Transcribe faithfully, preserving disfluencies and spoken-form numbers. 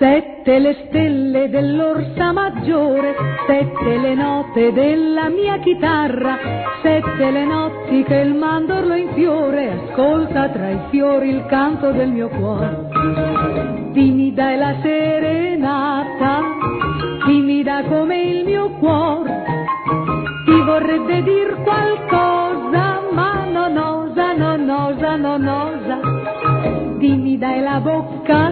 Sette le stelle dell'Orsa Maggiore, sette le note della mia chitarra, sette le notti che il mandorlo in fiore ascolta tra i fiori il canto del mio cuore. Timida è la serenata, timida come il mio cuore, ti vorrebbe dir qualcosa, ma non osa, non osa, non osa. Timida è la bocca